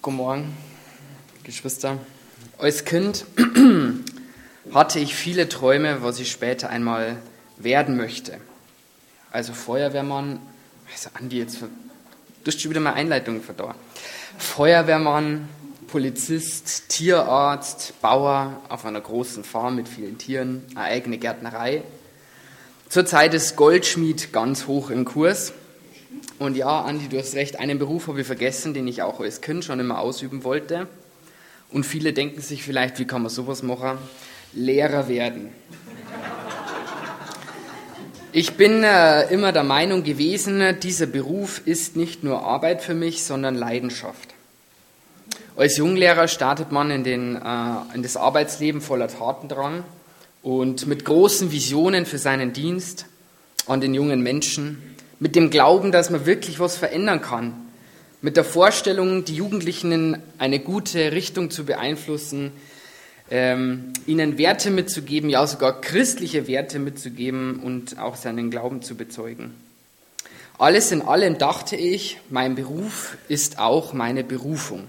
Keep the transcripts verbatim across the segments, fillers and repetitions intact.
Guten Morgen, Geschwister. Als Kind hatte ich viele Träume, was ich später einmal werden möchte. Also Feuerwehrmann, also Andi, jetzt du hast schon wieder mal Einleitung für da. Feuerwehrmann, Polizist, Tierarzt, Bauer auf einer großen Farm mit vielen Tieren, eine eigene Gärtnerei. Zurzeit ist Goldschmied ganz hoch im Kurs. Und ja, Andi, du hast recht, einen Beruf habe ich vergessen, den ich auch als Kind schon immer ausüben wollte. Und viele denken sich vielleicht, wie kann man sowas machen? Lehrer werden. Ich bin äh, immer der Meinung gewesen, dieser Beruf ist nicht nur Arbeit für mich, sondern Leidenschaft. Als Junglehrer startet man in, den, äh, in das Arbeitsleben voller Tatendrang und mit großen Visionen für seinen Dienst an den jungen Menschen, mit dem Glauben, dass man wirklich was verändern kann, mit der Vorstellung, die Jugendlichen in eine gute Richtung zu beeinflussen, ähm, ihnen Werte mitzugeben, ja sogar christliche Werte mitzugeben und auch seinen Glauben zu bezeugen. Alles in allem dachte ich, mein Beruf ist auch meine Berufung.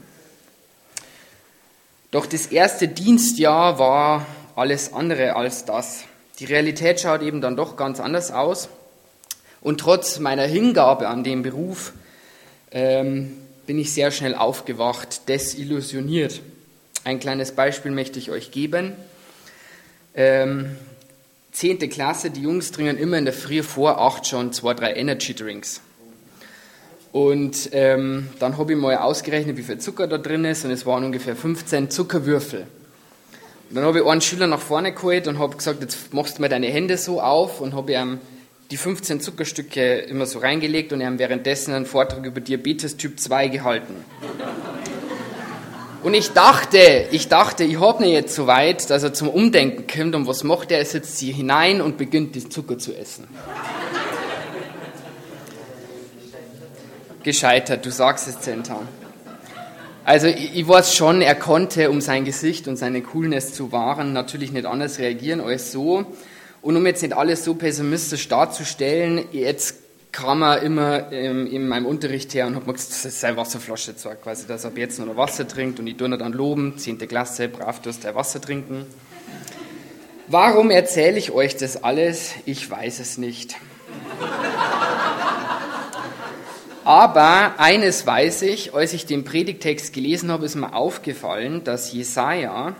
Doch das erste Dienstjahr war alles andere als das. Die Realität schaut eben dann doch ganz anders aus. Und trotz meiner Hingabe an den Beruf ähm, bin ich sehr schnell aufgewacht, desillusioniert. Ein kleines Beispiel möchte ich euch geben. Ähm, Zehnte Klasse, die Jungs trinken immer in der Früh vor acht schon zwei, drei Energy Drinks. Und ähm, dann habe ich mal ausgerechnet, wie viel Zucker da drin ist, und es waren ungefähr fünfzehn Zuckerwürfel. Und dann habe ich einen Schüler nach vorne geholt und habe gesagt, jetzt machst du mal deine Hände so auf, und habe ihm die fünfzehn Zuckerstücke immer so reingelegt und er hat währenddessen einen Vortrag über Diabetes Typ zwei gehalten. Und ich dachte, ich dachte, ich habe ihn jetzt so weit, dass er zum Umdenken kommt, und was macht er? Er setzt sie hinein und beginnt, den Zucker zu essen. Gescheitert, du sagst es, Zentan. Also ich, ich weiß schon, er konnte, um sein Gesicht und seine Coolness zu wahren, natürlich nicht anders reagieren als so. Und um jetzt nicht alles so pessimistisch darzustellen, jetzt kam er immer ähm, in meinem Unterricht her und hat mir gesagt, das ist seine Wasserflasche zwar quasi, dass er ab jetzt nur Wasser trinkt, und ich tue ihn dann loben, zehnte Klasse, brav, du hast dein Wasser trinken. Warum erzähle ich euch das alles? Ich weiß es nicht. Aber eines weiß ich, als ich den Predigtext gelesen habe, ist mir aufgefallen, dass Jesaja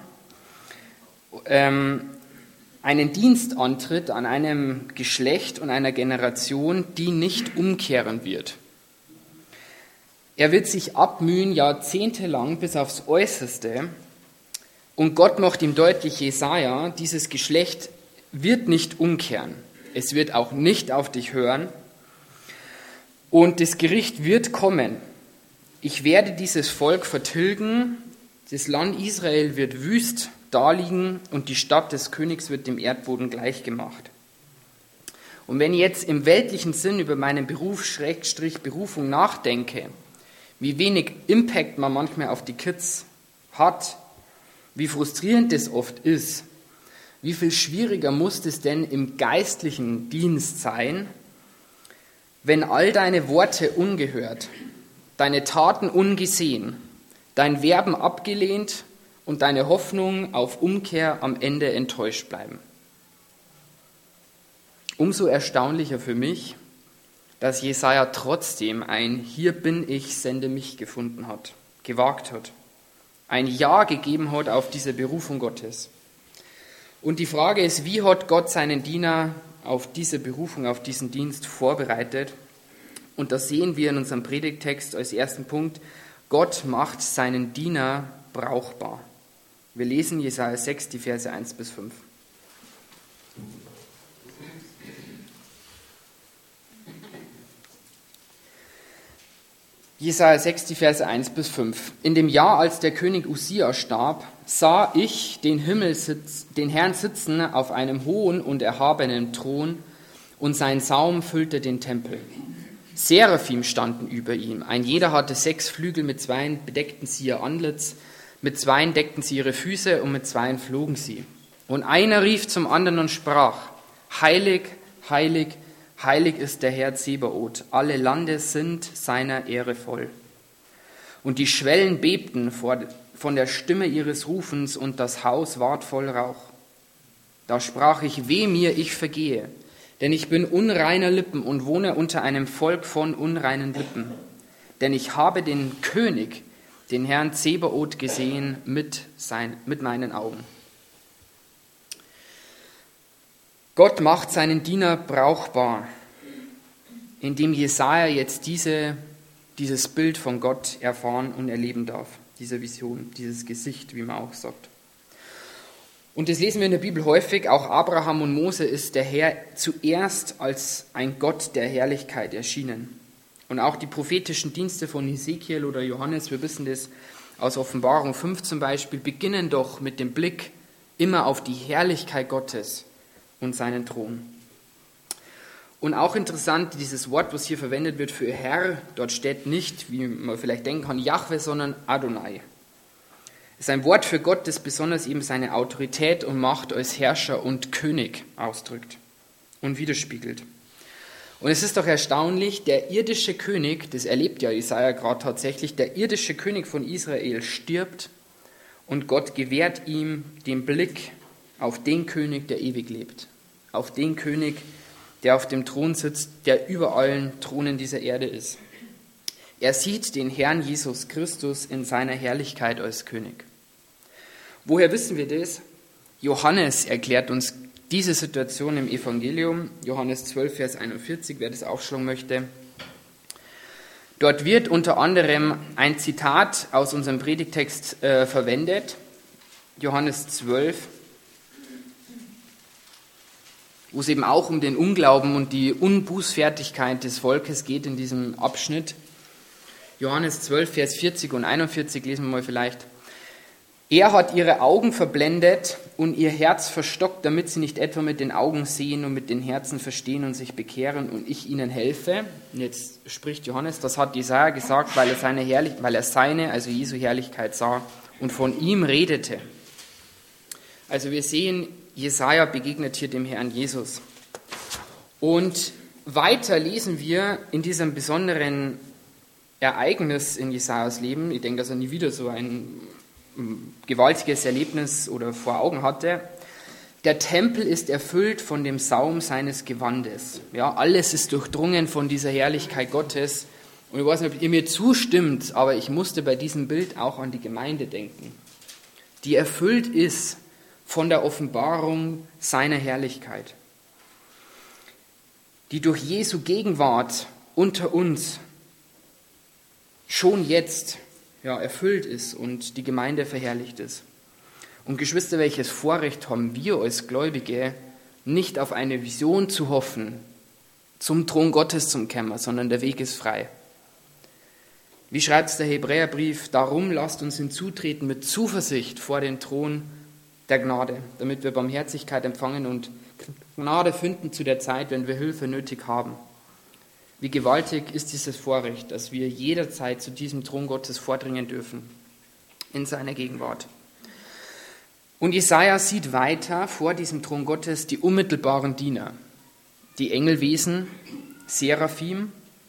ähm, einen Dienst antritt an einem Geschlecht und einer Generation, die nicht umkehren wird. Er wird sich abmühen, jahrzehntelang bis aufs Äußerste, und Gott macht ihm deutlich, Jesaja, dieses Geschlecht wird nicht umkehren. Es wird auch nicht auf dich hören, und das Gericht wird kommen. Ich werde dieses Volk vertilgen, das Land Israel wird wüst daliegen, und die Stadt des Königs wird dem Erdboden gleichgemacht. Und wenn ich jetzt im weltlichen Sinn über meinen Beruf, Schrägstrich Berufung nachdenke, wie wenig Impact man manchmal auf die Kids hat, wie frustrierend das oft ist, wie viel schwieriger muss es denn im geistlichen Dienst sein, wenn all deine Worte ungehört, deine Taten ungesehen, dein Werben abgelehnt und deine Hoffnung auf Umkehr am Ende enttäuscht bleiben. Umso erstaunlicher für mich, dass Jesaja trotzdem ein Hier bin ich, sende mich gefunden hat, gewagt hat, ein Ja gegeben hat auf diese Berufung Gottes. Und die Frage ist, wie hat Gott seinen Diener auf diese Berufung, auf diesen Dienst vorbereitet? Und das sehen wir in unserem Predigttext als ersten Punkt. Gott macht seinen Diener brauchbar. Wir lesen Jesaja sechs, die Verse eins bis fünf. Jesaja sechs, die Verse eins bis fünf. In dem Jahr, als der König Usia starb, sah ich den Himmel sitz, den Herrn sitzen auf einem hohen und erhabenen Thron, und sein Saum füllte den Tempel. Seraphim standen über ihm. Ein jeder hatte sechs Flügel, mit zweien bedeckten sie ihr Antlitz, mit zweien deckten sie ihre Füße, und mit zweien flogen sie. Und einer rief zum anderen und sprach: Heilig, heilig, heilig ist der Herr Zebaoth. Alle Lande sind seiner Ehre voll. und die Schwellen bebten vor, von der Stimme ihres Rufens, und das Haus ward voll Rauch. Da sprach ich, weh mir, ich vergehe, denn ich bin unreiner Lippen und wohne unter einem Volk von unreinen Lippen. Denn ich habe den König, den Herrn Zebaoth, gesehen mit, sein, mit meinen Augen. Gott macht seinen Diener brauchbar, indem Jesaja jetzt diese, dieses Bild von Gott erfahren und erleben darf. Diese Vision, dieses Gesicht, wie man auch sagt. Und das lesen wir in der Bibel häufig. Auch Abraham und Mose ist der Herr zuerst als ein Gott der Herrlichkeit erschienen. Und auch die prophetischen Dienste von Hesekiel oder Johannes, wir wissen das aus Offenbarung fünf zum Beispiel, beginnen doch mit dem Blick immer auf die Herrlichkeit Gottes und seinen Thron. Und auch interessant, dieses Wort, was hier verwendet wird für Herr, dort steht nicht, wie man vielleicht denken kann, Jahwe, sondern Adonai. Es ist ein Wort für Gott, das besonders eben seine Autorität und Macht als Herrscher und König ausdrückt und widerspiegelt. Und es ist doch erstaunlich, der irdische König, das erlebt ja Jesaja gerade tatsächlich, der irdische König von Israel stirbt und Gott gewährt ihm den Blick auf den König, der ewig lebt, auf den König, der auf dem Thron sitzt, der über allen Thronen dieser Erde ist. Er sieht den Herrn Jesus Christus in seiner Herrlichkeit als König. Woher wissen wir das? Johannes erklärt uns diese Situation im Evangelium, Johannes zwölf, Vers einundvierzig, wer das aufschlagen möchte. Dort wird unter anderem ein Zitat aus unserem Predigtext äh, verwendet, Johannes zwölf, wo es eben auch um den Unglauben und die Unbußfertigkeit des Volkes geht in diesem Abschnitt. Johannes zwölf, Vers vierzig und einundvierzig lesen wir mal vielleicht. Er hat ihre Augen verblendet und ihr Herz verstockt, damit sie nicht etwa mit den Augen sehen und mit den Herzen verstehen und sich bekehren und ich ihnen helfe. Und jetzt spricht Johannes, das hat Jesaja gesagt, weil er seine, Herrlich- weil er seine, also Jesu Herrlichkeit sah und von ihm redete. Also wir sehen, Jesaja begegnet hier dem Herrn Jesus. Und weiter lesen wir in diesem besonderen Ereignis in Jesajas Leben, ich denke, dass er nie wieder so ein gewaltiges Erlebnis oder vor Augen hatte, der Tempel ist erfüllt von dem Saum seines Gewandes. Ja, alles ist durchdrungen von dieser Herrlichkeit Gottes. Und ich weiß nicht, ob ihr mir zustimmt, aber ich musste bei diesem Bild auch an die Gemeinde denken, die erfüllt ist von der Offenbarung seiner Herrlichkeit, die durch Jesu Gegenwart unter uns schon jetzt ja, erfüllt ist und die Gemeinde verherrlicht ist. Und Geschwister, welches Vorrecht haben wir als Gläubige, nicht auf eine Vision zu hoffen, zum Thron Gottes zum Kommen, sondern der Weg ist frei. Wie schreibt es der Hebräerbrief? Darum lasst uns hinzutreten mit Zuversicht vor den Thron der Gnade, damit wir Barmherzigkeit empfangen und Gnade finden zu der Zeit, wenn wir Hilfe nötig haben. Wie gewaltig ist dieses Vorrecht, dass wir jederzeit zu diesem Thron Gottes vordringen dürfen, in seiner Gegenwart. Und Jesaja sieht weiter vor diesem Thron Gottes die unmittelbaren Diener, die Engelwesen, Seraphim,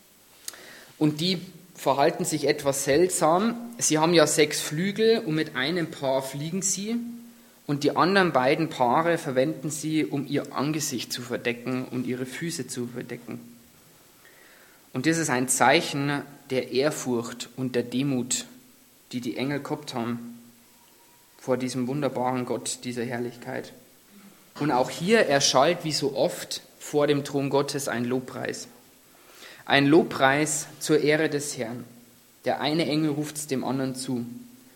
und die verhalten sich etwas seltsam. Sie haben ja sechs Flügel und mit einem Paar fliegen sie und die anderen beiden Paare verwenden sie, um ihr Angesicht zu verdecken und ihre Füße zu verdecken. Und das ist ein Zeichen der Ehrfurcht und der Demut, die die Engel gehabt haben vor diesem wunderbaren Gott, dieser Herrlichkeit. Und auch hier erschallt wie so oft vor dem Thron Gottes ein Lobpreis. Ein Lobpreis zur Ehre des Herrn. Der eine Engel ruft es dem anderen zu.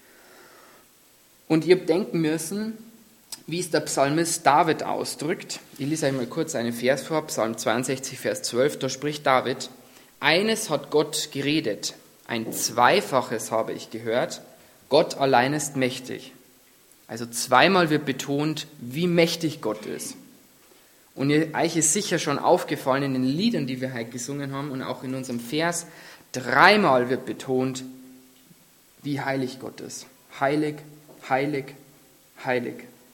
Und ihr habt denken müssen, wie es der Psalmist David ausdrückt. Ich lese euch mal kurz einen Vers vor, Psalm zweiundsechzig, Vers zwölf, da spricht David: Eines hat Gott geredet, ein Zweifaches habe ich gehört, Gott allein ist mächtig. Also zweimal wird betont, wie mächtig Gott ist. Und euch ist sicher schon aufgefallen in den Liedern, die wir heute gesungen haben und auch in unserem Vers, dreimal wird betont, wie heilig Gott ist. Heilig, heilig, heilig.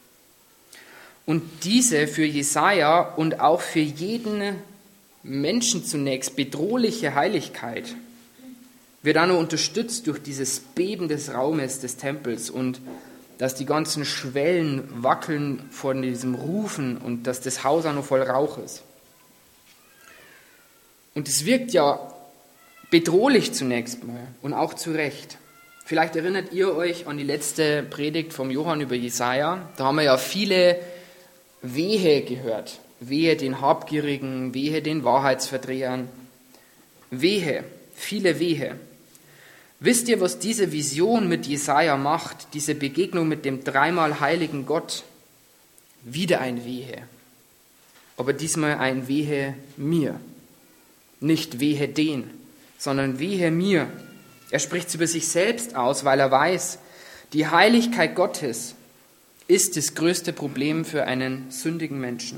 Und diese für Jesaja und auch für jeden Menschen zunächst bedrohliche Heiligkeit wird auch noch unterstützt durch dieses Beben des Raumes des Tempels und dass die ganzen Schwellen wackeln vor diesem Rufen und dass das Haus auch noch voll Rauch ist. Und es wirkt ja bedrohlich zunächst mal und auch zu Recht. Vielleicht erinnert ihr euch an die letzte Predigt vom Johann über Jesaja. Da haben wir ja viele Wehe gehört. Wehe den Habgierigen, wehe den Wahrheitsverdrehern. Wehe, viele Wehe. Wisst ihr, was diese Vision mit Jesaja macht? Diese Begegnung mit dem dreimal heiligen Gott? Wieder ein Wehe. Aber diesmal ein Wehe mir. Nicht wehe den, sondern wehe mir. Er spricht es über sich selbst aus, weil er weiß, die Heiligkeit Gottes ist das größte Problem für einen sündigen Menschen.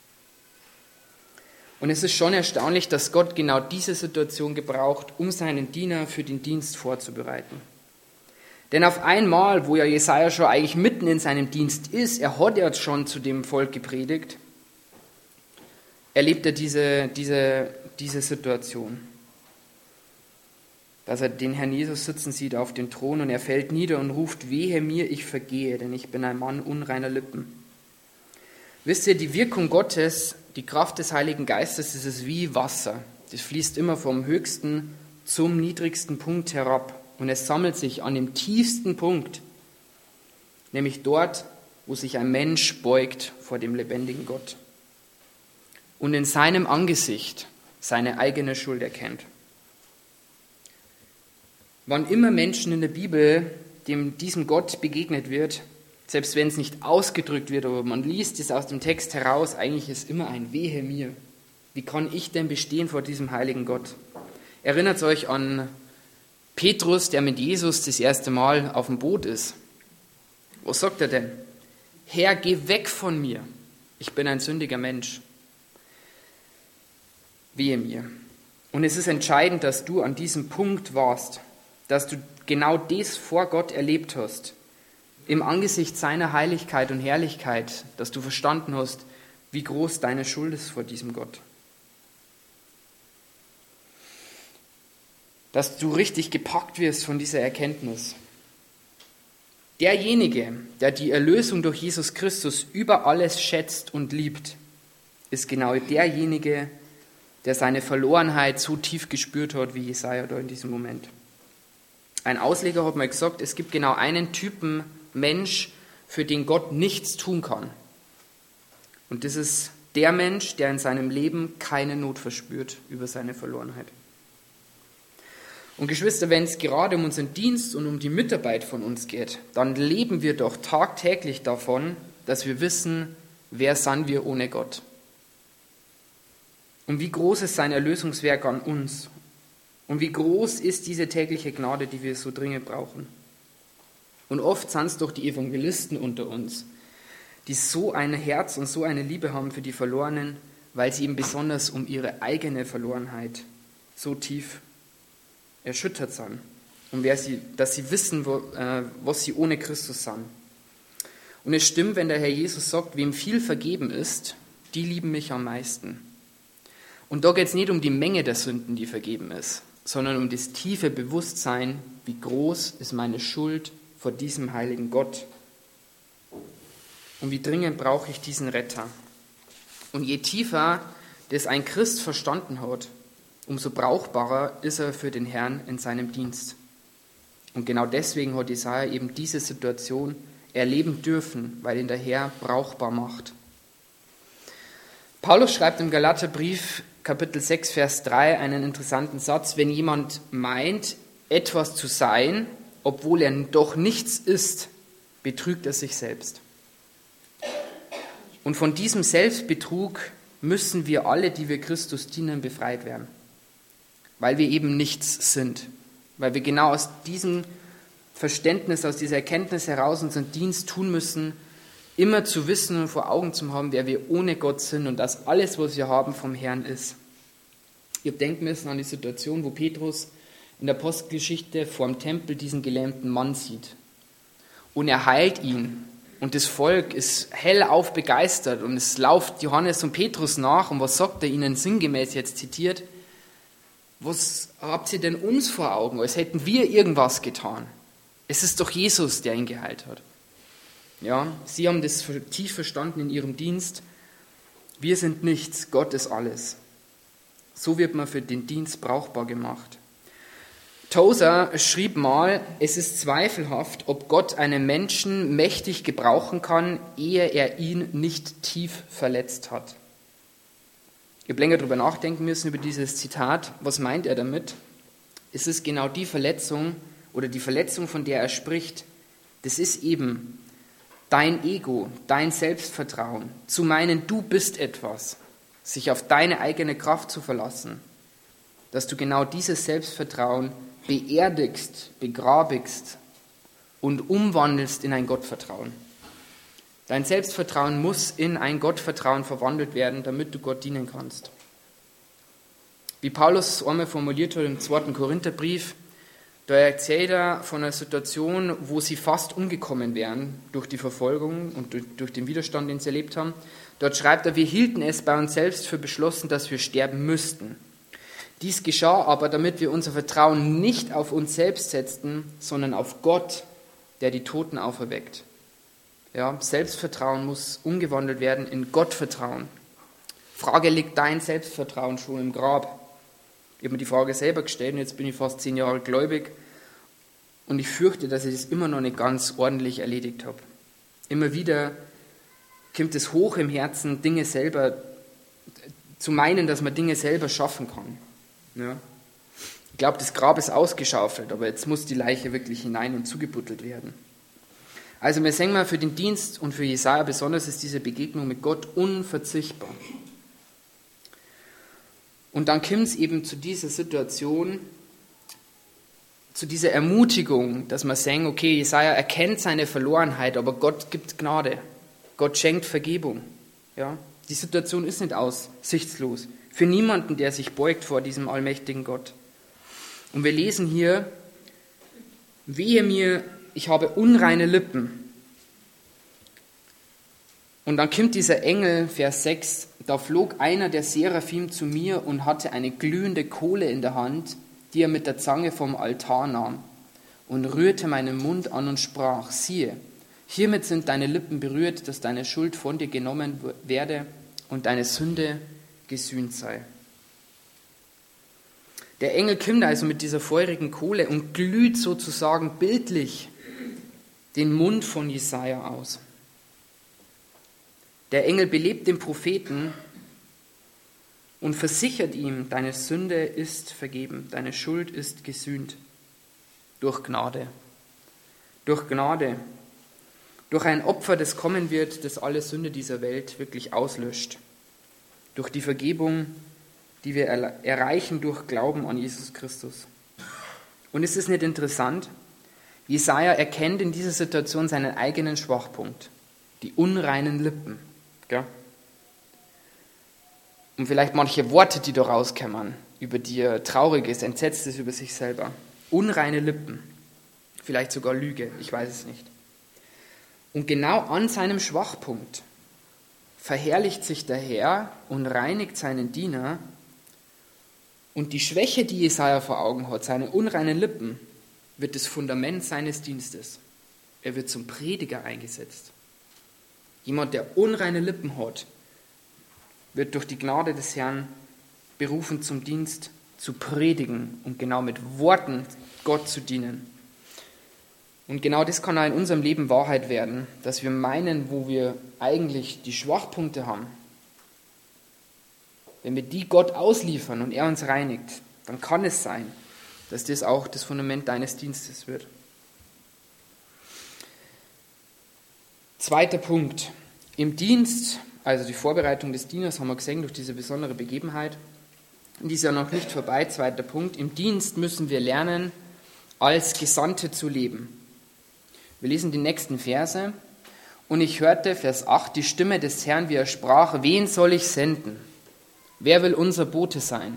Und es ist schon erstaunlich, dass Gott genau diese Situation gebraucht, um seinen Diener für den Dienst vorzubereiten. Denn auf einmal, wo ja Jesaja schon eigentlich mitten in seinem Dienst ist, er hat ja schon zu dem Volk gepredigt, erlebt er diese, diese, diese Situation. Dass er den Herrn Jesus sitzen sieht auf dem Thron und er fällt nieder und ruft, wehe mir, ich vergehe, denn ich bin ein Mann unreiner Lippen. Wisst ihr, die Wirkung Gottes, die Kraft des Heiligen Geistes, das ist wie Wasser. Das fließt immer vom höchsten zum niedrigsten Punkt herab und es sammelt sich an dem tiefsten Punkt, nämlich dort, wo sich ein Mensch beugt vor dem lebendigen Gott und in seinem Angesicht seine eigene Schuld erkennt. Wann immer Menschen in der Bibel dem diesem Gott begegnet wird, selbst wenn es nicht ausgedrückt wird, aber man liest es aus dem Text heraus, eigentlich ist immer ein Wehe mir. Wie kann ich denn bestehen vor diesem heiligen Gott? Erinnert euch an Petrus, der mit Jesus das erste Mal auf dem Boot ist. Was sagt er denn? Herr, geh weg von mir. Ich bin ein sündiger Mensch. Wehe mir. Und es ist entscheidend, dass du an diesem Punkt warst, dass du genau das vor Gott erlebt hast, im Angesicht seiner Heiligkeit und Herrlichkeit, dass du verstanden hast, wie groß deine Schuld ist vor diesem Gott. Dass du richtig gepackt wirst von dieser Erkenntnis. Derjenige, der die Erlösung durch Jesus Christus über alles schätzt und liebt, ist genau derjenige, der seine Verlorenheit so tief gespürt hat, wie Jesaja da in diesem Moment. Ein Ausleger hat mal gesagt, es gibt genau einen Typen Mensch, für den Gott nichts tun kann. Und das ist der Mensch, der in seinem Leben keine Not verspürt über seine Verlorenheit. Und Geschwister, wenn es gerade um unseren Dienst und um die Mitarbeit von uns geht, dann leben wir doch tagtäglich davon, dass wir wissen, wer sind wir ohne Gott. Und wie groß ist sein Erlösungswerk an uns? Und wie groß ist diese tägliche Gnade, die wir so dringend brauchen? Und oft sind es doch die Evangelisten unter uns, die so ein Herz und so eine Liebe haben für die Verlorenen, weil sie eben besonders um ihre eigene Verlorenheit so tief erschüttert sind. Und wer sie, dass sie wissen, wo, äh, was sie ohne Christus sind. Und es stimmt, wenn der Herr Jesus sagt, wem viel vergeben ist, die lieben mich am meisten. Und da geht es nicht um die Menge der Sünden, die vergeben ist, sondern um das tiefe Bewusstsein, wie groß ist meine Schuld vor diesem heiligen Gott. Und wie dringend brauche ich diesen Retter. Und je tiefer das ein Christ verstanden hat, umso brauchbarer ist er für den Herrn in seinem Dienst. Und genau deswegen hat Jesaja eben diese Situation erleben dürfen, weil ihn der Herr brauchbar macht. Paulus schreibt im Galaterbrief Kapitel sechs, Vers drei einen interessanten Satz: Wenn jemand meint, etwas zu sein, obwohl er doch nichts ist, betrügt er sich selbst. Und von diesem Selbstbetrug müssen wir alle, die wir Christus dienen, befreit werden. Weil wir eben nichts sind. Weil wir genau aus diesem Verständnis, aus dieser Erkenntnis heraus unseren Dienst tun müssen, immer zu wissen und vor Augen zu haben, wer wir ohne Gott sind und dass alles, was wir haben, vom Herrn ist. Ihr denkt müssen an die Situation, wo Petrus in der Apostelgeschichte vor dem Tempel diesen gelähmten Mann sieht. Und er heilt ihn. Und das Volk ist hellauf begeistert. Und es lauft Johannes und Petrus nach. Und was sagt er ihnen sinngemäß jetzt zitiert? was habt ihr denn uns vor Augen, als hätten wir irgendwas getan? Es ist doch Jesus, der ihn geheilt hat. Ja, sie haben das tief verstanden in ihrem Dienst. Wir sind nichts, Gott ist alles. So wird man für den Dienst brauchbar gemacht. Tozer schrieb mal, es ist zweifelhaft, ob Gott einen Menschen mächtig gebrauchen kann, ehe er ihn nicht tief verletzt hat. Ich habe länger darüber nachdenken müssen, über dieses Zitat. Was meint er damit? Es ist genau die Verletzung oder die Verletzung, von der er spricht. Das ist eben dein Ego, dein Selbstvertrauen, zu meinen, du bist etwas, sich auf deine eigene Kraft zu verlassen, dass du genau dieses Selbstvertrauen beerdigst, begrabigst und umwandelst in ein Gottvertrauen. Dein Selbstvertrauen muss in ein Gottvertrauen verwandelt werden, damit du Gott dienen kannst. Wie Paulus einmal formuliert hat im zweiten Korintherbrief, da erzählt er von einer Situation, wo sie fast umgekommen wären durch die Verfolgung und durch, durch den Widerstand, den sie erlebt haben. Dort schreibt er, wir hielten es bei uns selbst für beschlossen, dass wir sterben müssten. Dies geschah aber, damit wir unser Vertrauen nicht auf uns selbst setzten, sondern auf Gott, der die Toten auferweckt. Ja, Selbstvertrauen muss umgewandelt werden in Gottvertrauen. Frage, liegt dein Selbstvertrauen schon im Grab? Ich habe mir die Frage selber gestellt und jetzt bin ich fast zehn Jahre gläubig und ich fürchte, dass ich das immer noch nicht ganz ordentlich erledigt habe. Immer wieder kommt es hoch im Herzen, Dinge selber zu meinen, dass man Dinge selber schaffen kann. Ja. Ich glaube, das Grab ist ausgeschaufelt, aber jetzt muss die Leiche wirklich hinein und zugebuddelt werden. Also wir sehen mal, für den Dienst und für Jesaja besonders ist diese Begegnung mit Gott unverzichtbar. Und dann kommt es eben zu dieser Situation, zu dieser Ermutigung, dass man sagen, okay, Jesaja erkennt seine Verlorenheit, aber Gott gibt Gnade. Gott schenkt Vergebung. Ja? Die Situation ist nicht aussichtslos. Für niemanden, der sich beugt vor diesem allmächtigen Gott. Und wir lesen hier, wehe mir, ich habe unreine Lippen. Und dann kommt dieser Engel, Vers sechs, da flog einer der Seraphim zu mir und hatte eine glühende Kohle in der Hand, die er mit der Zange vom Altar nahm, und rührte meinen Mund an und sprach, siehe, hiermit sind deine Lippen berührt, dass deine Schuld von dir genommen werde und deine Sünde gesühnt sei. Der Engel kommt also mit dieser feurigen Kohle und glüht sozusagen bildlich den Mund von Jesaja aus. Der Engel belebt den Propheten und versichert ihm, deine Sünde ist vergeben, deine Schuld ist gesühnt. Durch Gnade. Durch Gnade. Durch ein Opfer, das kommen wird, das alle Sünde dieser Welt wirklich auslöscht. Durch die Vergebung, die wir erreichen durch Glauben an Jesus Christus. Und ist es nicht interessant? Jesaja erkennt in dieser Situation seinen eigenen Schwachpunkt, die unreinen Lippen. Gell? Und vielleicht manche Worte, die da rauskommen, über die er traurig ist, entsetzt ist über sich selber. Unreine Lippen, vielleicht sogar Lüge, ich weiß es nicht. Und genau an seinem Schwachpunkt verherrlicht sich der Herr und reinigt seinen Diener. Und die Schwäche, die Jesaja vor Augen hat, seine unreinen Lippen, wird das Fundament seines Dienstes. Er wird zum Prediger eingesetzt. Jemand, der unreine Lippen hat, wird durch die Gnade des Herrn berufen zum Dienst, zu predigen und genau mit Worten Gott zu dienen. Und genau das kann auch in unserem Leben Wahrheit werden, dass wir meinen, wo wir eigentlich die Schwachpunkte haben, wenn wir die Gott ausliefern und er uns reinigt, dann kann es sein, dass das auch das Fundament deines Dienstes wird. Zweiter Punkt. Im Dienst, also die Vorbereitung des Dieners, haben wir gesehen durch diese besondere Begebenheit. Und die ist ja noch nicht vorbei. Zweiter Punkt. Im Dienst müssen wir lernen, als Gesandte zu leben. Wir lesen die nächsten Verse. Und ich hörte, Vers acht, die Stimme des Herrn, wie er sprach, wen soll ich senden? Wer will unser Bote sein?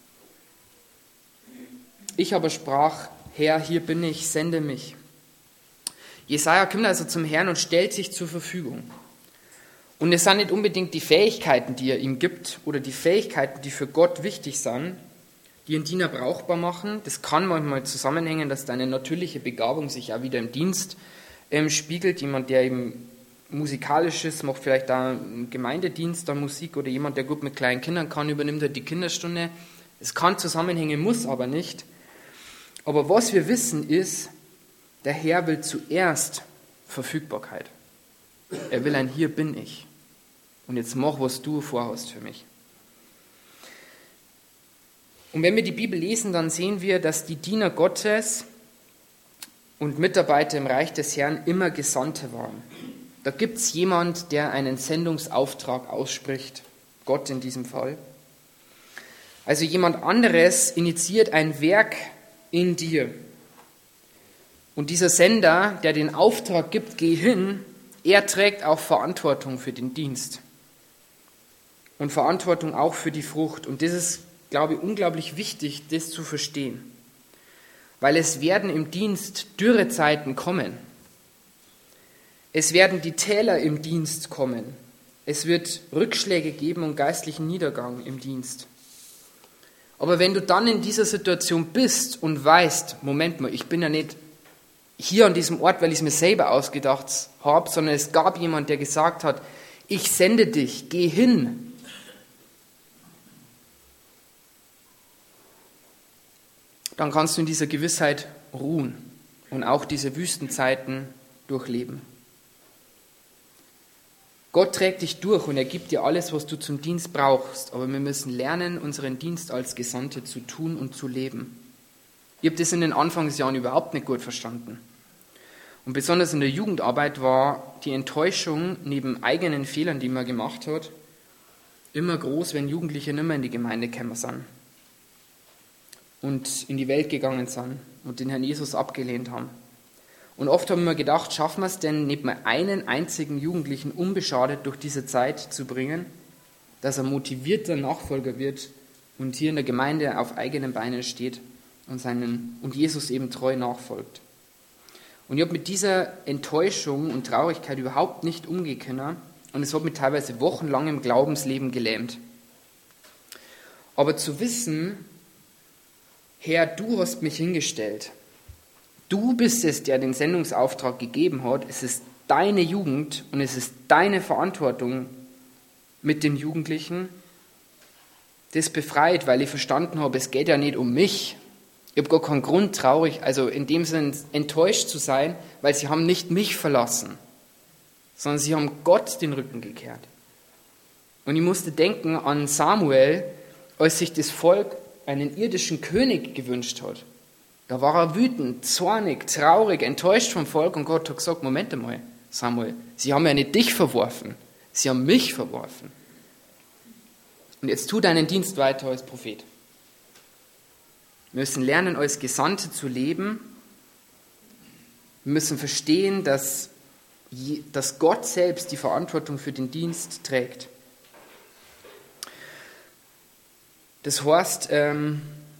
Ich aber sprach, Herr, hier bin ich, sende mich. Jesaja kommt also zum Herrn und stellt sich zur Verfügung. Und es sind nicht unbedingt die Fähigkeiten, die er ihm gibt, oder die Fähigkeiten, die für Gott wichtig sind, die einen Diener brauchbar machen. Das kann manchmal zusammenhängen, dass deine natürliche Begabung sich auch wieder im Dienst ähm, spiegelt. Jemand, der eben musikalisch ist, macht vielleicht da einen Gemeindedienst an Musik, oder jemand, der gut mit kleinen Kindern kann, übernimmt halt die Kinderstunde. Es kann zusammenhängen, muss aber nicht. Aber was wir wissen ist, der Herr will zuerst Verfügbarkeit. Er will ein Hier bin ich. Und jetzt mach, was du vorhast für mich. Und wenn wir die Bibel lesen, dann sehen wir, dass die Diener Gottes und Mitarbeiter im Reich des Herrn immer Gesandte waren. Da gibt es jemand, der einen Sendungsauftrag ausspricht, Gott in diesem Fall. Also jemand anderes initiiert ein Werk in dir. Und dieser Sender, der den Auftrag gibt, geh hin, er trägt auch Verantwortung für den Dienst. Und Verantwortung auch für die Frucht. Und das ist, glaube ich, unglaublich wichtig, das zu verstehen. Weil es werden im Dienst Dürrezeiten kommen. Es werden die Täler im Dienst kommen. Es wird Rückschläge geben und geistlichen Niedergang im Dienst. Aber wenn du dann in dieser Situation bist und weißt, Moment mal, ich bin ja nicht hier an diesem Ort, weil ich es mir selber ausgedacht habe, sondern es gab jemand, der gesagt hat, ich sende dich, geh hin. Dann kannst du in dieser Gewissheit ruhen und auch diese Wüstenzeiten durchleben. Gott trägt dich durch und er gibt dir alles, was du zum Dienst brauchst. Aber wir müssen lernen, unseren Dienst als Gesandte zu tun und zu leben. Ich habe das in den Anfangsjahren überhaupt nicht gut verstanden. Und besonders in der Jugendarbeit war die Enttäuschung neben eigenen Fehlern, die man gemacht hat, immer groß, wenn Jugendliche nicht mehr in die Gemeinde gekommen sind und in die Welt gegangen sind und den Herrn Jesus abgelehnt haben. Und oft haben wir gedacht, schaffen wir es denn, nicht mal einen einzigen Jugendlichen unbeschadet durch diese Zeit zu bringen, dass er motivierter Nachfolger wird und hier in der Gemeinde auf eigenen Beinen steht und, seinen, und Jesus eben treu nachfolgt. Und ich habe mit dieser Enttäuschung und Traurigkeit überhaupt nicht umgehen können und es hat mich teilweise wochenlang im Glaubensleben gelähmt. Aber zu wissen, Herr, du hast mich hingestellt, du bist es, der den Sendungsauftrag gegeben hat. Es ist deine Jugend und es ist deine Verantwortung mit den Jugendlichen. Das befreit, weil ich verstanden habe, es geht ja nicht um mich. Ich habe gar keinen Grund, traurig, also in dem Sinn enttäuscht zu sein, weil sie haben nicht mich verlassen, sondern sie haben Gott den Rücken gekehrt. Und ich musste denken an Samuel, als sich das Volk einen irdischen König gewünscht hat. Da war er wütend, zornig, traurig, enttäuscht vom Volk und Gott hat gesagt, Moment einmal, Samuel, sie haben ja nicht dich verworfen, sie haben mich verworfen. Und jetzt tu deinen Dienst weiter als Prophet. Wir müssen lernen, als Gesandte zu leben. Wir müssen verstehen, dass, dass Gott selbst die Verantwortung für den Dienst trägt. Das heißt, ähm,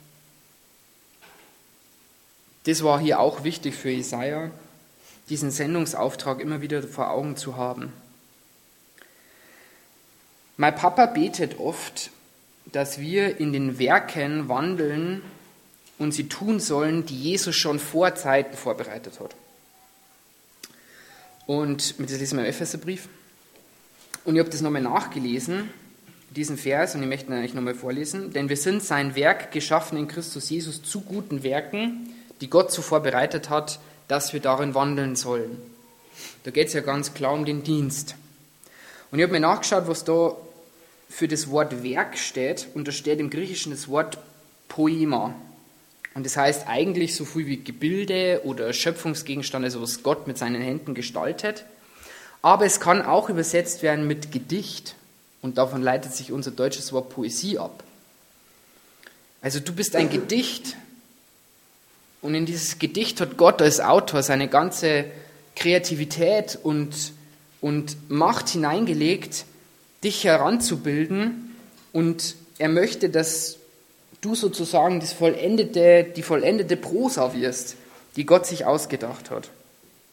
das war hier auch wichtig für Jesaja, diesen Sendungsauftrag immer wieder vor Augen zu haben. Mein Papa betet oft, dass wir in den Werken wandeln und sie tun sollen, die Jesus schon vor Zeiten vorbereitet hat. Und das lesen wir im Epheserbrief. Und ich habe das nochmal nachgelesen, diesen Vers, und ich möchte ihn eigentlich nochmal vorlesen. Denn wir sind sein Werk geschaffen in Christus Jesus zu guten Werken, die Gott zuvor bereitet hat, dass wir darin wandeln sollen. Da geht es ja ganz klar um den Dienst. Und ich habe mir nachgeschaut, was da für das Wort Werk steht. Und da steht im Griechischen das Wort Poema. Und das heißt eigentlich so viel wie Gebilde oder Schöpfungsgegenstand, also was Gott mit seinen Händen gestaltet. Aber es kann auch übersetzt werden mit Gedicht. Und davon leitet sich unser deutsches Wort Poesie ab. Also du bist ein Gedicht. Und in dieses Gedicht hat Gott als Autor seine ganze Kreativität und, und Macht hineingelegt, dich heranzubilden. Und er möchte, dass du sozusagen das vollendete, die vollendete Prosa wirst, die Gott sich ausgedacht hat.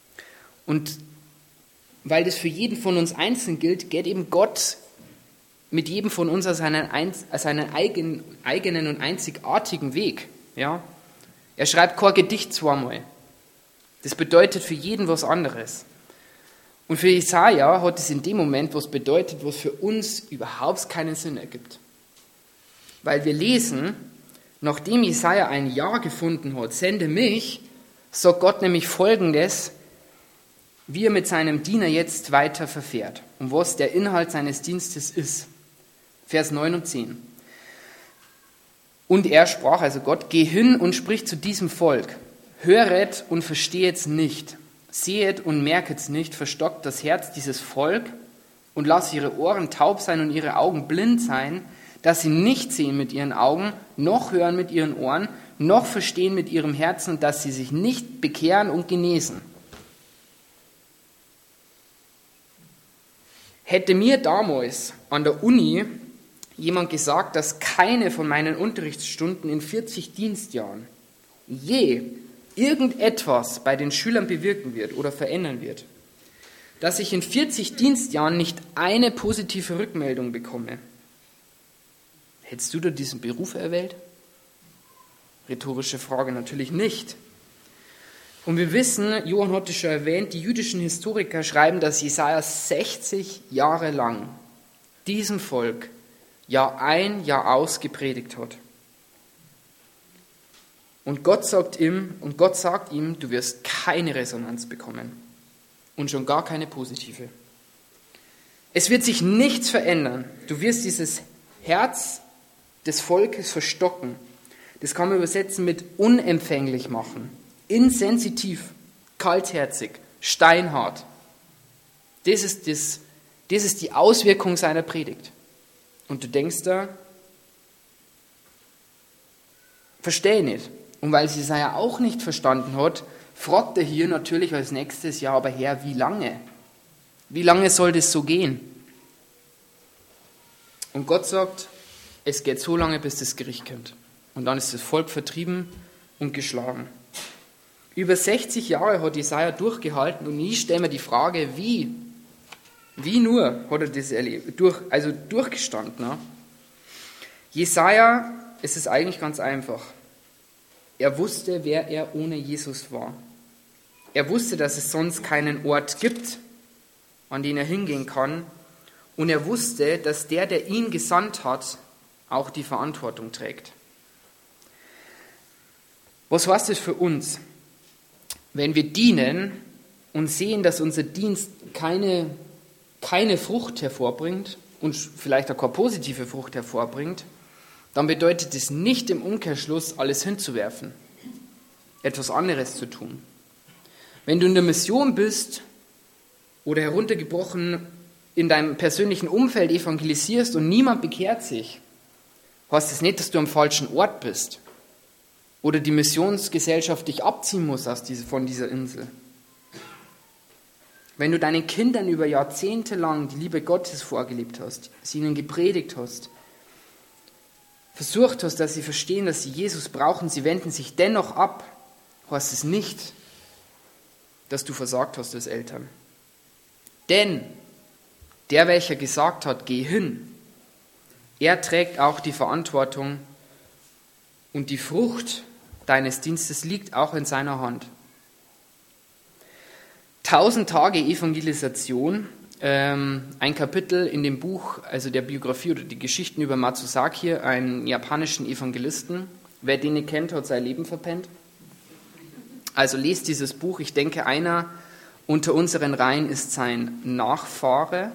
Und weil das für jeden von uns einzeln gilt, geht eben Gott mit jedem von uns seinen, seinen eigenen, eigenen und einzigartigen Weg. Ja? Er schreibt kein Gedicht zweimal. Das bedeutet für jeden was anderes. Und für Jesaja hat es in dem Moment was bedeutet, was für uns überhaupt keinen Sinn ergibt. Weil wir lesen, nachdem Jesaja ein Ja gefunden hat, sende mich, sagt Gott nämlich Folgendes, wie er mit seinem Diener jetzt weiter verfährt und was der Inhalt seines Dienstes ist. Vers neun und zehn. Und er sprach, also Gott, geh hin und sprich zu diesem Volk, höret und verstehet's nicht, sehet und merket's nicht, verstockt das Herz dieses Volk und lasst ihre Ohren taub sein und ihre Augen blind sein, dass sie nicht sehen mit ihren Augen, noch hören mit ihren Ohren, noch verstehen mit ihrem Herzen, dass sie sich nicht bekehren und genesen. Hätte mir damals an der Uni jemand gesagt, dass keine von meinen Unterrichtsstunden in vierzig Dienstjahren je irgendetwas bei den Schülern bewirken wird oder verändern wird, dass ich in vierzig Dienstjahren nicht eine positive Rückmeldung bekomme, hättest du da diesen Beruf erwählt? Rhetorische Frage, natürlich nicht. Und wir wissen, Johann hat es schon erwähnt, die jüdischen Historiker schreiben, dass Jesaja sechzig Jahre lang diesem Volk Jahr ein, Jahr aus gepredigt hat. Und Gott sagt ihm, und Gott sagt ihm, du wirst keine Resonanz bekommen. Und schon gar keine positive. Es wird sich nichts verändern. Du wirst dieses Herz des Volkes verstocken. Das kann man übersetzen mit unempfänglich machen. Insensitiv, kaltherzig, steinhart. Das ist, das, das ist die Auswirkung seiner Predigt. Und du denkst da, verstehe nicht. Und weil sie es ja auch nicht verstanden hat, fragt er hier natürlich als nächstes, ja, aber Herr, wie lange? Wie lange soll das so gehen? Und Gott sagt, es geht so lange, bis das Gericht kommt. Und dann ist das Volk vertrieben und geschlagen. Über sechzig Jahre hat Jesaja durchgehalten und ich stelle mir die Frage, wie? Wie nur hat er das erlebt? Durch, also durchgestanden. Ne? Jesaja, es ist eigentlich ganz einfach. Er wusste, wer er ohne Jesus war. Er wusste, dass es sonst keinen Ort gibt, an den er hingehen kann. Und er wusste, dass der, der ihn gesandt hat, auch die Verantwortung trägt. Was heißt das für uns? Wenn wir dienen und sehen, dass unser Dienst keine, keine Frucht hervorbringt und vielleicht auch keine positive Frucht hervorbringt, dann bedeutet es nicht im Umkehrschluss, alles hinzuwerfen, etwas anderes zu tun. Wenn du in der Mission bist oder heruntergebrochen in deinem persönlichen Umfeld evangelisierst und niemand bekehrt sich, heißt es nicht, dass du am falschen Ort bist oder die Missionsgesellschaft dich abziehen muss aus diese, von dieser Insel. Wenn du deinen Kindern über Jahrzehnte lang die Liebe Gottes vorgelebt hast, sie ihnen gepredigt hast, versucht hast, dass sie verstehen, dass sie Jesus brauchen, sie wenden sich dennoch ab, heißt es nicht, dass du versagt hast als Eltern. Denn der, welcher gesagt hat, geh hin, er trägt auch die Verantwortung und die Frucht deines Dienstes liegt auch in seiner Hand. Tausend Tage Evangelisation, ähm, ein Kapitel in dem Buch, also der Biografie oder die Geschichten über Matsuzaki, einen japanischen Evangelisten. Wer den nicht kennt, hat sein Leben verpennt. Also lest dieses Buch. Ich denke, einer unter unseren Reihen ist sein Nachfahre.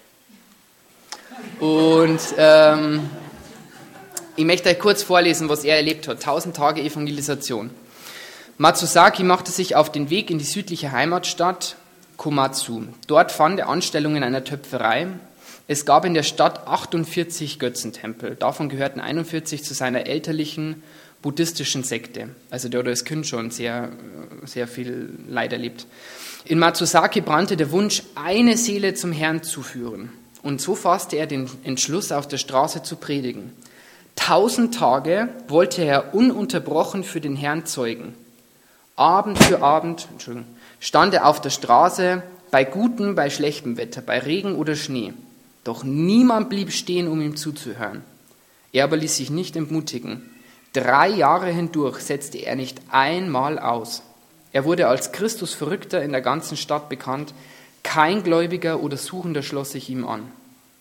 Und ähm, ich möchte euch kurz vorlesen, was er erlebt hat. Tausend Tage Evangelisation. Matsuzaki machte sich auf den Weg in die südliche Heimatstadt Komatsu. Dort fand er Anstellung in einer Töpferei. Es gab in der Stadt achtundvierzig Götzentempel. Davon gehörten einundvierzig zu seiner elterlichen buddhistischen Sekte. Also der hat als Kind schon sehr, sehr viel Leid erlebt. In Matsuzaki brannte der Wunsch, eine Seele zum Herrn zu führen. Und so fasste er den Entschluss, auf der Straße zu predigen. Tausend Tage wollte er ununterbrochen für den Herrn zeugen. Abend für Abend stand er auf der Straße, bei gutem, bei schlechtem Wetter, bei Regen oder Schnee. Doch niemand blieb stehen, um ihm zuzuhören. Er aber ließ sich nicht entmutigen. Drei Jahre hindurch setzte er nicht einmal aus. Er wurde als Christus-Verrückter in der ganzen Stadt bekannt. Kein Gläubiger oder Suchender schloss sich ihm an.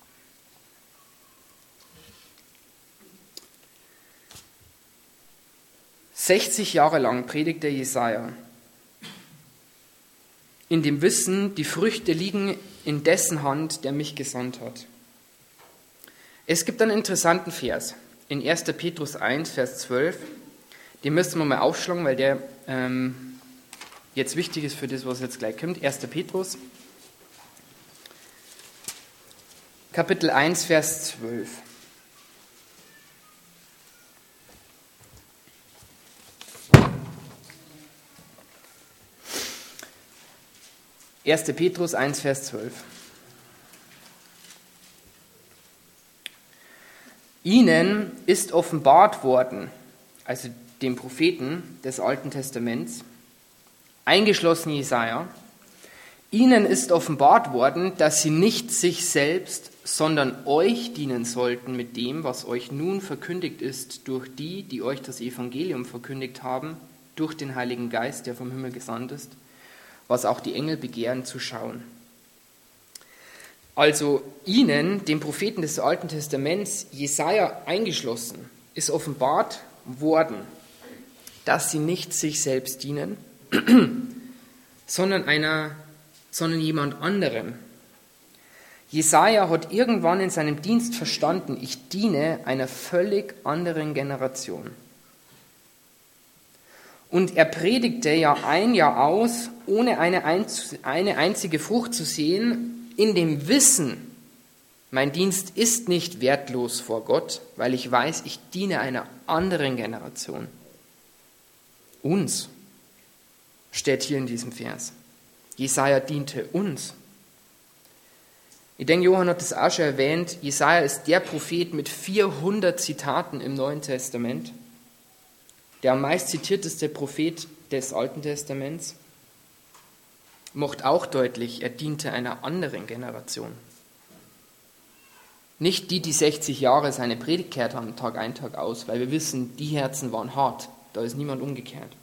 sechzig Jahre lang predigte Jesaja in dem Wissen, die Früchte liegen in dessen Hand, der mich gesandt hat. Es gibt einen interessanten Vers in erster Petrus eins, Vers zwölf. Den müssen wir mal aufschlagen, weil der ähm, jetzt wichtig ist für das, was jetzt gleich kommt. erster Petrus, Kapitel eins, Vers zwölf. erster Petrus eins, Vers zwölf. Ihnen ist offenbart worden, also den Propheten des Alten Testaments, eingeschlossen Jesaja, ihnen ist offenbart worden, dass sie nicht sich selbst, sondern euch dienen sollten mit dem, was euch nun verkündigt ist durch die, die euch das Evangelium verkündigt haben, durch den Heiligen Geist, der vom Himmel gesandt ist, was auch die Engel begehren zu schauen. Also ihnen, den Propheten des Alten Testaments, Jesaja eingeschlossen, ist offenbart worden, dass sie nicht sich selbst dienen, sondern einer, sondern jemand anderem. Jesaja hat irgendwann in seinem Dienst verstanden, ich diene einer völlig anderen Generation. Und er predigte ja ein Jahr aus, ohne eine, einz- eine einzige Frucht zu sehen, in dem Wissen, mein Dienst ist nicht wertlos vor Gott, weil ich weiß, ich diene einer anderen Generation. Uns steht hier in diesem Vers. Jesaja diente uns. Ich denke, Johann hat das auch schon erwähnt, Jesaja ist der Prophet mit vierhundert Zitaten im Neuen Testament. Der am meist zitierteste Prophet des Alten Testaments, macht auch deutlich, er diente einer anderen Generation. Nicht die, die sechzig Jahre seine Predigt gehört haben, Tag ein, Tag aus, weil wir wissen, die Herzen waren hart, da ist niemand umgekehrt.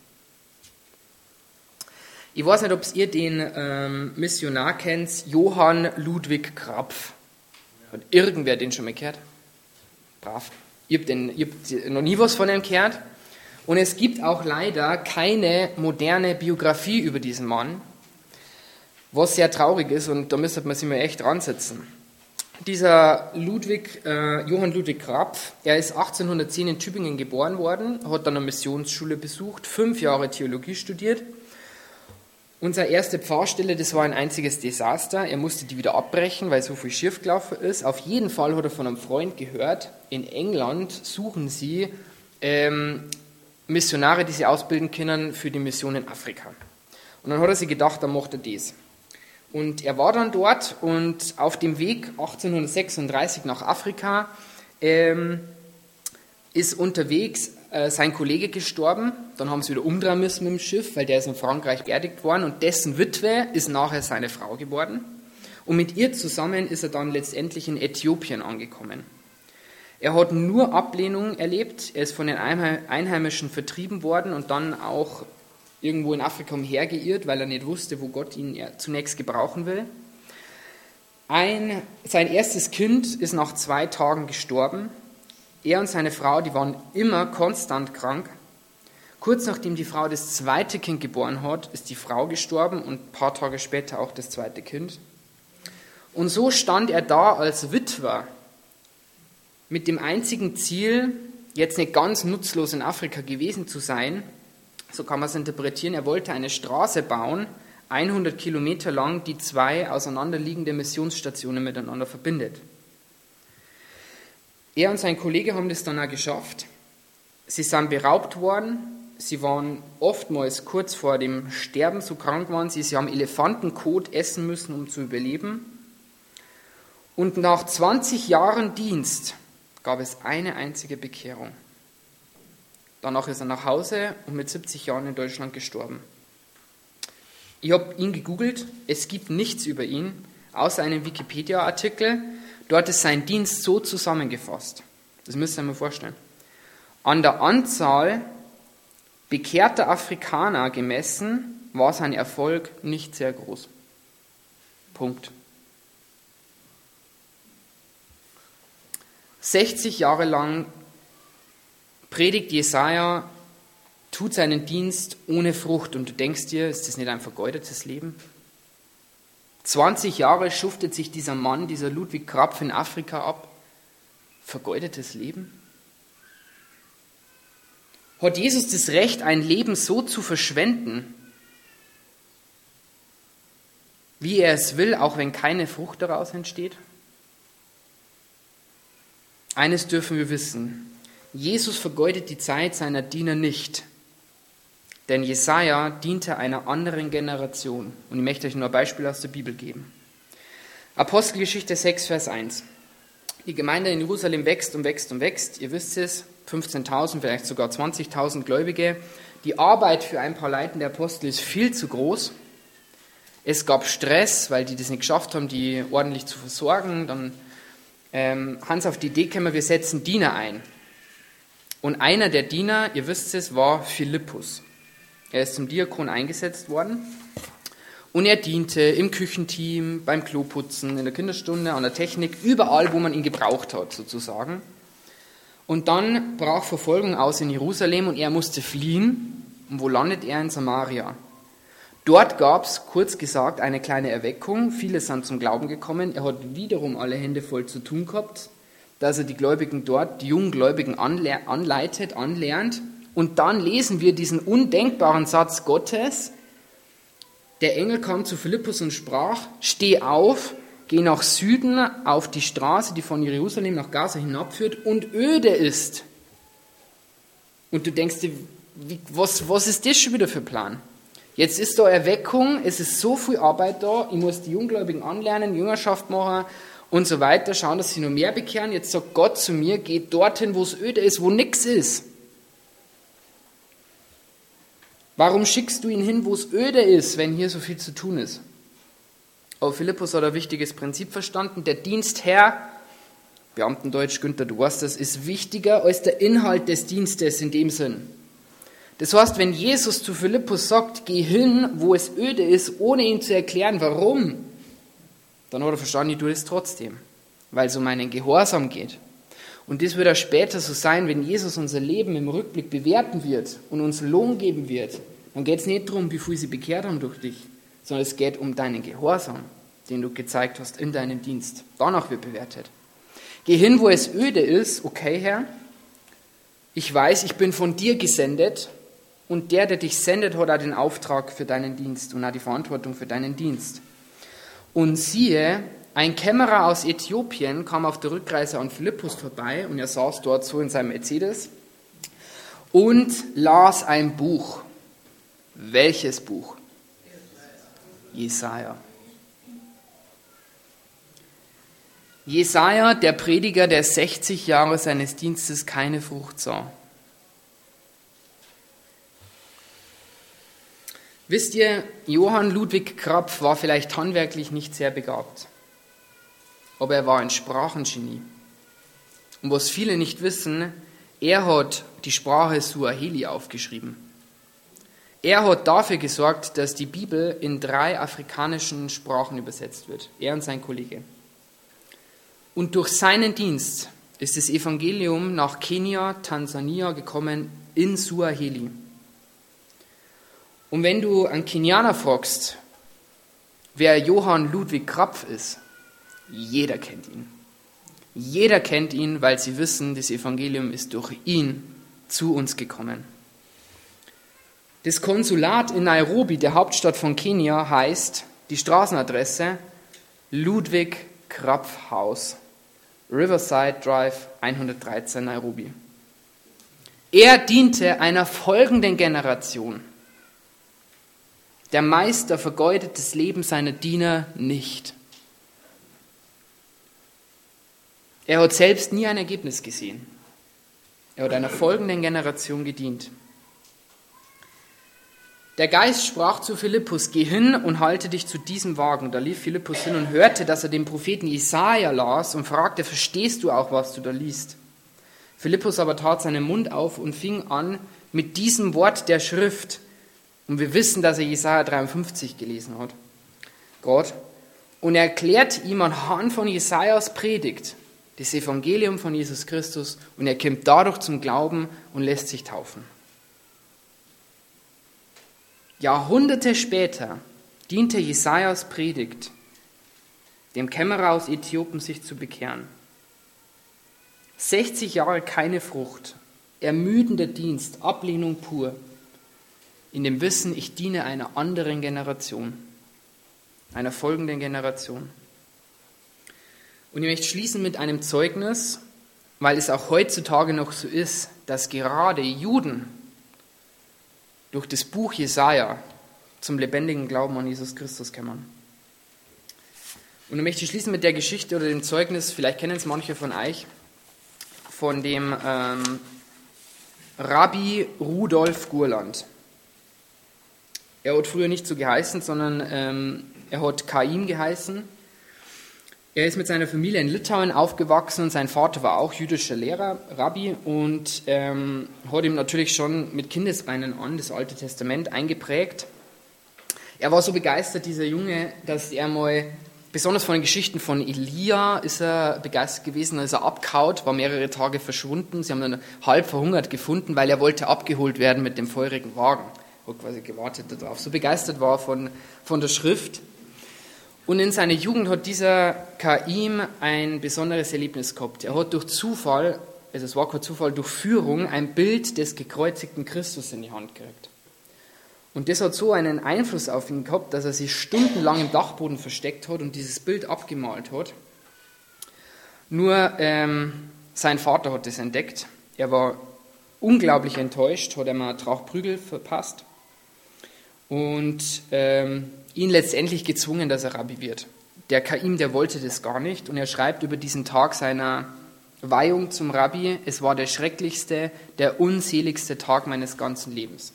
Ich weiß nicht, ob ihr den ähm, Missionar kennt, Johann Ludwig Krapf. Hat irgendwer den schon mal gehört? Brav. Ihr habt, den, ihr habt noch nie was von ihm gehört. Und es gibt auch leider keine moderne Biografie über diesen Mann, was sehr traurig ist, und da müsste man sich mal echt ransetzen. Dieser Ludwig, äh, Johann Ludwig Krapf, er ist achtzehnhundertzehn in Tübingen geboren worden, hat dann eine Missionsschule besucht, fünf Jahre Theologie studiert. Unsere erste Pfarrstelle, das war ein einziges Desaster. Er musste die wieder abbrechen, weil so viel schief gelaufen ist. Auf jeden Fall hat er von einem Freund gehört, in England suchen sie ähm, Missionare, die sie ausbilden können für die Mission in Afrika. Und dann hat er sich gedacht, dann macht er das. Und er war dann dort und auf dem Weg achtzehnhundertsechsunddreißig nach Afrika ähm, ist unterwegs äh, sein Kollege gestorben. Dann haben sie wieder umdrehen müssen mit dem Schiff, weil der ist in Frankreich beerdigt worden und dessen Witwe ist nachher seine Frau geworden. Und mit ihr zusammen ist er dann letztendlich in Äthiopien angekommen. Er hat nur Ablehnung erlebt, er ist von den Einheimischen vertrieben worden und dann auch irgendwo in Afrika umhergeirrt, weil er nicht wusste, wo Gott ihn zunächst gebrauchen will. Ein, sein erstes Kind ist nach zwei Tagen gestorben. Er und seine Frau, die waren immer konstant krank. Kurz nachdem die Frau das zweite Kind geboren hat, ist die Frau gestorben und ein paar Tage später auch das zweite Kind. Und so stand er da als Witwer mit dem einzigen Ziel, jetzt nicht ganz nutzlos in Afrika gewesen zu sein, so kann man es interpretieren, er wollte eine Straße bauen, hundert Kilometer lang, die zwei auseinanderliegende Missionsstationen miteinander verbindet. Er und sein Kollege haben das dann auch geschafft. Sie sind beraubt worden, sie waren oftmals kurz vor dem Sterben, so krank waren sie, sie haben Elefantenkot essen müssen, um zu überleben. Und nach zwanzig Jahren Dienst gab es eine einzige Bekehrung. Danach ist er nach Hause und mit siebzig Jahren in Deutschland gestorben. Ich habe ihn gegoogelt, es gibt nichts über ihn, außer einem Wikipedia-Artikel. Dort ist sein Dienst so zusammengefasst. Das müsst ihr euch mal vorstellen. An der Anzahl bekehrter Afrikaner gemessen war sein Erfolg nicht sehr groß. Punkt. sechzig Jahre lang predigt Jesaja, tut seinen Dienst ohne Frucht. Und du denkst dir, ist das nicht ein vergeudetes Leben? zwanzig Jahre schuftet sich dieser Mann, dieser Ludwig Krapf in Afrika ab. Vergeudetes Leben? Hat Jesus das Recht, ein Leben so zu verschwenden, wie er es will, auch wenn keine Frucht daraus entsteht? Eines dürfen wir wissen: Jesus vergeudet die Zeit seiner Diener nicht. Denn Jesaja diente einer anderen Generation. Und ich möchte euch nur ein Beispiel aus der Bibel geben. Apostelgeschichte sechs, Vers eins. Die Gemeinde in Jerusalem wächst und wächst und wächst. Ihr wisst es, fünfzehntausend, vielleicht sogar zwanzigtausend Gläubige. Die Arbeit für ein paar leitende Apostel ist viel zu groß. Es gab Stress, weil die das nicht geschafft haben, die ordentlich zu versorgen. Dann ähm, haben sie auf die Idee gekommen, wir setzen Diener ein. Und einer der Diener, ihr wisst es, war Philippus. Er ist zum Diakon eingesetzt worden und er diente im Küchenteam, beim Kloputzen, in der Kinderstunde, an der Technik, überall, wo man ihn gebraucht hat, sozusagen. Und dann brach Verfolgung aus in Jerusalem und er musste fliehen. Und wo landet er? In Samaria. Dort gab es, kurz gesagt, eine kleine Erweckung. Viele sind zum Glauben gekommen. Er hat wiederum alle Hände voll zu tun gehabt, dass er die Gläubigen dort, die jungen Gläubigen anleitet, anlernt. Und dann lesen wir diesen undenkbaren Satz Gottes. Der Engel kam zu Philippus und sprach: Steh auf, geh nach Süden auf die Straße, die von Jerusalem nach Gaza hinabführt und öde ist. Und du denkst dir, wie, was, was ist das schon wieder für ein Plan? Jetzt ist da Erweckung, es ist so viel Arbeit da, ich muss die Junggläubigen anlernen, Jüngerschaft machen und so weiter, schauen, dass sie noch mehr bekehren. Jetzt sagt Gott zu mir, geh dorthin, wo es öde ist, wo nichts ist. Warum schickst du ihn hin, wo es öde ist, wenn hier so viel zu tun ist? Aber Philippus hat ein wichtiges Prinzip verstanden. Der Dienstherr, Beamtendeutsch, Günther, du weißt das, ist wichtiger als der Inhalt des Dienstes in dem Sinn. Das heißt, wenn Jesus zu Philippus sagt, geh hin, wo es öde ist, ohne ihm zu erklären, warum, dann hat er verstanden, ich tue es trotzdem, weil es um einen Gehorsam geht. Und das wird auch später so sein, wenn Jesus unser Leben im Rückblick bewerten wird und uns Lohn geben wird. Dann geht es nicht darum, wie viel sie bekehrt haben durch dich, sondern es geht um deinen Gehorsam, den du gezeigt hast in deinem Dienst. Danach wird bewertet. Geh hin, wo es öde ist. Okay, Herr, ich weiß, ich bin von dir gesendet und der, der dich sendet, hat auch den Auftrag für deinen Dienst und auch die Verantwortung für deinen Dienst. Und siehe, ein Kämmerer aus Äthiopien kam auf der Rückreise an Philippus vorbei und er saß dort so in seinem Mercedes und las ein Buch. Welches Buch? Jesaja. Jesaja, der Prediger, der sechzig Jahre seines Dienstes keine Frucht sah. Wisst ihr, Johann Ludwig Krapf war vielleicht handwerklich nicht sehr begabt. Aber er war ein Sprachengenie. Und was viele nicht wissen, er hat die Sprache Suaheli aufgeschrieben. Er hat dafür gesorgt, dass die Bibel in drei afrikanischen Sprachen übersetzt wird. Er und sein Kollege. Und durch seinen Dienst ist das Evangelium nach Kenia, Tansania gekommen in Suaheli. Und wenn du einen Kenianer fragst, wer Johann Ludwig Krapf ist, jeder kennt ihn. Jeder kennt ihn, weil sie wissen, das Evangelium ist durch ihn zu uns gekommen. Das Konsulat in Nairobi, der Hauptstadt von Kenia, heißt, die Straßenadresse Ludwig Krapf Haus, Riverside Drive hundertdreizehn, Nairobi. Er diente einer folgenden Generation. Der Meister vergeudet das Leben seiner Diener nicht. Er hat selbst nie ein Ergebnis gesehen. Er hat einer folgenden Generation gedient. Der Geist sprach zu Philippus, geh hin und halte dich zu diesem Wagen. Da lief Philippus hin und hörte, dass er den Propheten Jesaja las und fragte, verstehst du auch, was du da liest? Philippus aber tat seinen Mund auf und fing an mit diesem Wort der Schrift. Und wir wissen, dass er Jesaja dreiundfünfzig gelesen hat. Gott. Und er erklärt ihm anhand von Jesajas Predigt das Evangelium von Jesus Christus und er kommt dadurch zum Glauben und lässt sich taufen. Jahrhunderte später diente Jesajas Predigt dem Kämmerer aus Äthiopien, sich zu bekehren. sechzig Jahre keine Frucht, ermüdender Dienst, Ablehnung pur, in dem Wissen, ich diene einer anderen Generation, einer folgenden Generation. Und ich möchte schließen mit einem Zeugnis, weil es auch heutzutage noch so ist, dass gerade Juden durch das Buch Jesaja zum lebendigen Glauben an Jesus Christus kommen. Und ich möchte schließen mit der Geschichte oder dem Zeugnis, vielleicht kennen es manche von euch, von dem ähm, Rabbi Rudolf Gurland. Er hat früher nicht so geheißen, sondern ähm, er hat Chaim geheißen. Er ist mit seiner Familie in Litauen aufgewachsen und sein Vater war auch jüdischer Lehrer, Rabbi, und ähm, hat ihm natürlich schon mit Kindesbeinen an das Alte Testament eingeprägt. Er war so begeistert, dieser Junge, dass er mal, besonders von den Geschichten von Elia, ist er begeistert gewesen, als er abgehaut, war mehrere Tage verschwunden. Sie haben ihn halb verhungert gefunden, weil er wollte abgeholt werden mit dem feurigen Wagen. Er hat quasi gewartet darauf. So begeistert war er von, von der Schrift. Und in seiner Jugend hat dieser Chaim ein besonderes Erlebnis gehabt. Er hat durch Zufall, also es war kein Zufall, durch Führung ein Bild des gekreuzigten Christus in die Hand gekriegt. Und das hat so einen Einfluss auf ihn gehabt, dass er sich stundenlang im Dachboden versteckt hat und dieses Bild abgemalt hat. Nur ähm, sein Vater hat das entdeckt. Er war unglaublich enttäuscht, hat ihm einen Trauch Prügel verpasst. Und ähm, ihn letztendlich gezwungen, dass er Rabbi wird. Der Chaim, der wollte das gar nicht und er schreibt über diesen Tag seiner Weihung zum Rabbi, es war der schrecklichste, der unseligste Tag meines ganzen Lebens.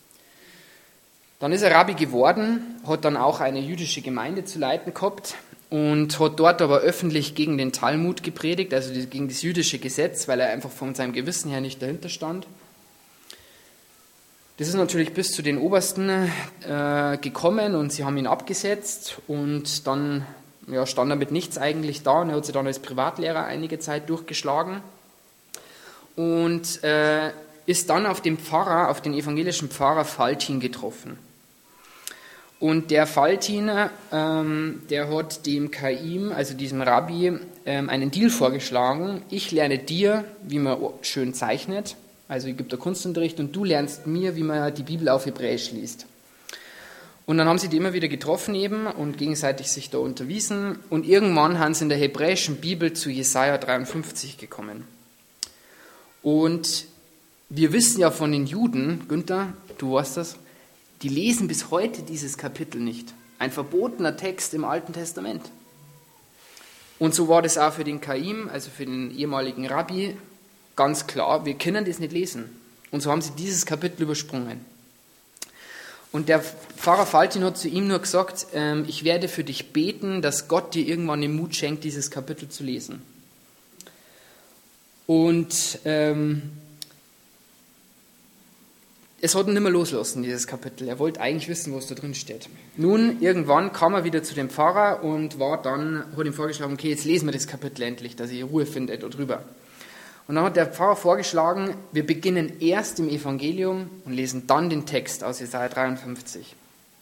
Dann ist er Rabbi geworden, hat dann auch eine jüdische Gemeinde zu leiten gehabt und hat dort aber öffentlich gegen den Talmud gepredigt, also gegen das jüdische Gesetz, weil er einfach von seinem Gewissen her nicht dahinter stand. Das ist natürlich bis zu den Obersten äh, gekommen und sie haben ihn abgesetzt und dann ja, stand er mit nichts eigentlich da und er hat sich dann als Privatlehrer einige Zeit durchgeschlagen und äh, ist dann auf den Pfarrer, auf den evangelischen Pfarrer Faltin getroffen. Und der Faltin, ähm, der hat dem Chaim, also diesem Rabbi, ähm, einen Deal vorgeschlagen. Ich lerne dir, wie man schön zeichnet. Also ich gebe da Kunstunterricht und du lernst mir, wie man die Bibel auf Hebräisch liest. Und dann haben sie die immer wieder getroffen eben und gegenseitig sich da unterwiesen. Und irgendwann haben sie in der hebräischen Bibel zu Jesaja dreiundfünfzig gekommen. Und wir wissen ja von den Juden, Günther, du weißt das, die lesen bis heute dieses Kapitel nicht. Ein verbotener Text im Alten Testament. Und so war das auch für den Chaim, also für den ehemaligen Rabbi, ganz klar, wir können das nicht lesen. Und so haben sie dieses Kapitel übersprungen. Und der Pfarrer Faltin hat zu ihm nur gesagt, ähm, ich werde für dich beten, dass Gott dir irgendwann den Mut schenkt, dieses Kapitel zu lesen. Und ähm, es hat ihn nicht mehr loslassen, dieses Kapitel. Er wollte eigentlich wissen, was da drin steht. Nun, irgendwann kam er wieder zu dem Pfarrer und war dann, hat ihm vorgeschlagen, okay, jetzt lesen wir das Kapitel endlich, dass ich Ruhe finde da drüber. Und dann hat der Pfarrer vorgeschlagen, wir beginnen erst im Evangelium und lesen dann den Text aus Jesaja dreiundfünfzig.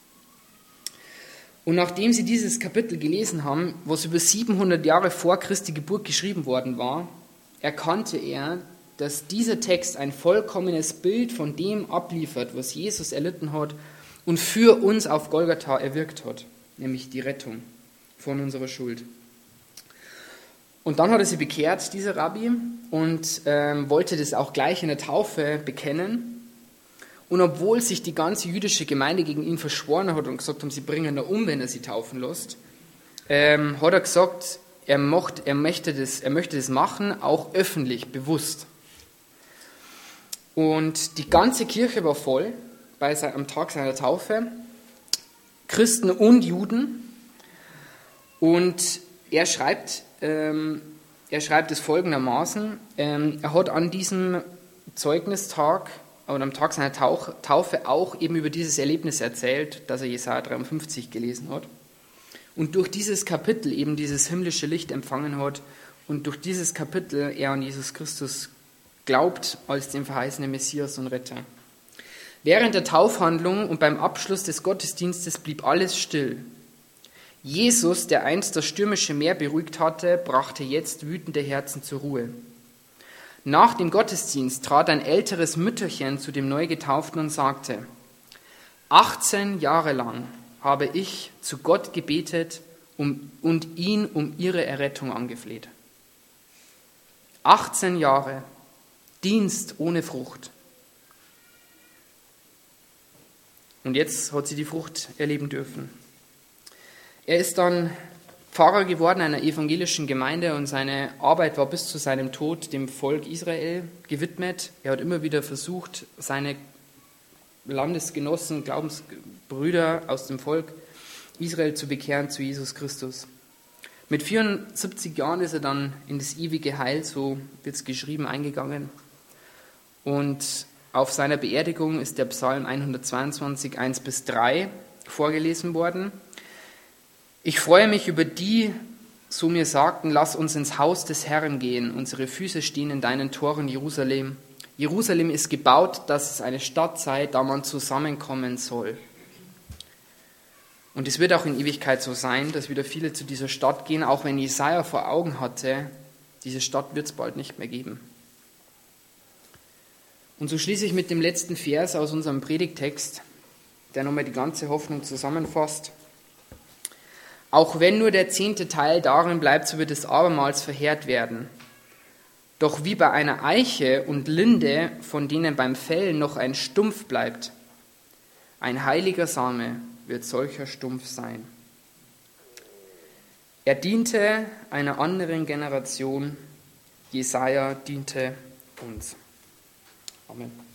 Und nachdem sie dieses Kapitel gelesen haben, was über siebenhundert Jahre vor Christi Geburt geschrieben worden war, erkannte er, dass dieser Text ein vollkommenes Bild von dem abliefert, was Jesus erlitten hat und für uns auf Golgatha erwirkt hat, nämlich die Rettung von unserer Schuld. Und dann hat er sich bekehrt, dieser Rabbi, und ähm, wollte das auch gleich in der Taufe bekennen. Und obwohl sich die ganze jüdische Gemeinde gegen ihn verschworen hat und gesagt haben, sie bringen ihn um, wenn er sie taufen lässt, ähm, hat er gesagt, er, mocht, er, möchte das, er möchte das machen, auch öffentlich, bewusst. Und die ganze Kirche war voll bei sein, am Tag seiner Taufe, Christen und Juden. Und er schreibt, ähm, er schreibt es folgendermaßen, ähm, er hat an diesem Zeugnistag oder am Tag seiner Tauch, Taufe auch eben über dieses Erlebnis erzählt, das er Jesaja dreiundfünfzig gelesen hat. Und durch dieses Kapitel eben dieses himmlische Licht empfangen hat und durch dieses Kapitel er an Jesus Christus glaubt als den verheißenen Messias und Retter. Während der Taufhandlung und beim Abschluss des Gottesdienstes blieb alles still. Jesus, der einst das stürmische Meer beruhigt hatte, brachte jetzt wütende Herzen zur Ruhe. Nach dem Gottesdienst trat ein älteres Mütterchen zu dem Neugetauften und sagte: achtzehn Jahre lang habe ich zu Gott gebetet um, und ihn um ihre Errettung angefleht. achtzehn Jahre Dienst ohne Frucht. Und jetzt hat sie die Frucht erleben dürfen. Er ist dann Pfarrer geworden einer evangelischen Gemeinde und seine Arbeit war bis zu seinem Tod dem Volk Israel gewidmet. Er hat immer wieder versucht, seine Landesgenossen, Glaubensbrüder aus dem Volk Israel zu bekehren zu Jesus Christus. Mit vierundsiebzig Jahren ist er dann in das ewige Heil, so wird es geschrieben, eingegangen. Und auf seiner Beerdigung ist der Psalm hundertzweiundzwanzig, eins bis drei vorgelesen worden. Ich freue mich über die, so mir sagten, lass uns ins Haus des Herrn gehen. Unsere Füße stehen in deinen Toren, Jerusalem. Jerusalem ist gebaut, dass es eine Stadt sei, da man zusammenkommen soll. Und es wird auch in Ewigkeit so sein, dass wieder viele zu dieser Stadt gehen, auch wenn Jesaja vor Augen hatte, diese Stadt wird es bald nicht mehr geben. Und so schließe ich mit dem letzten Vers aus unserem Predigttext, der nochmal die ganze Hoffnung zusammenfasst. Auch wenn nur der zehnte Teil darin bleibt, so wird es abermals verheert werden. Doch wie bei einer Eiche und Linde, von denen beim Fällen noch ein Stumpf bleibt, ein heiliger Same wird solcher Stumpf sein. Er diente einer anderen Generation, Jesaja diente uns. Amen.